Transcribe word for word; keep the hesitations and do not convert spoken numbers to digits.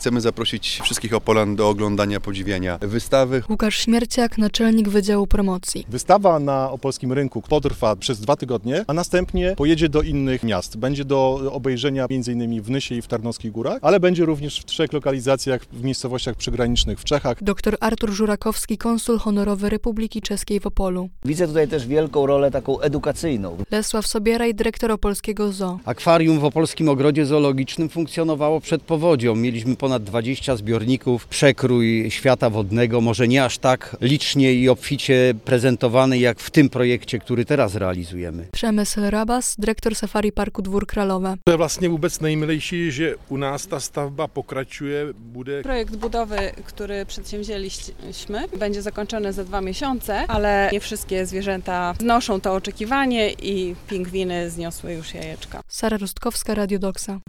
Chcemy zaprosić wszystkich Opolan do oglądania, podziwiania wystawy. Łukasz Śmierciak, naczelnik Wydziału Promocji. Wystawa na opolskim rynku potrwa przez dwa tygodnie, a następnie pojedzie do innych miast. Będzie do obejrzenia między innymi w Nysie i w Tarnowskich Górach, ale będzie również w trzech lokalizacjach w miejscowościach przygranicznych w Czechach. Doktor Artur Żurakowski, konsul honorowy Republiki Czeskiej w Opolu. Widzę tutaj też wielką rolę taką edukacyjną. Lesław Sobieraj, dyrektor Opolskiego Zoo. Akwarium w Opolskim Ogrodzie Zoologicznym funkcjonowało przed powodzią. Mieliśmy ponad dwadzieścia zbiorników, przekrój świata wodnego, może nie aż tak licznie i obficie prezentowany jak w tym projekcie, który teraz realizujemy. Przemysł Rabas, dyrektor Safari Parku Dwór Kralowe. To je vlastně vůbec nejmilejší, že u nás ta stavba pokračuje, bude... Projekt budowy, który przedsięwzięliśmy, będzie zakończony za dwa miesiące, ale nie wszystkie zwierzęta znoszą to oczekiwanie i pingwiny zniosły już jajeczka. Sara Rustkowska, Radio Doksa.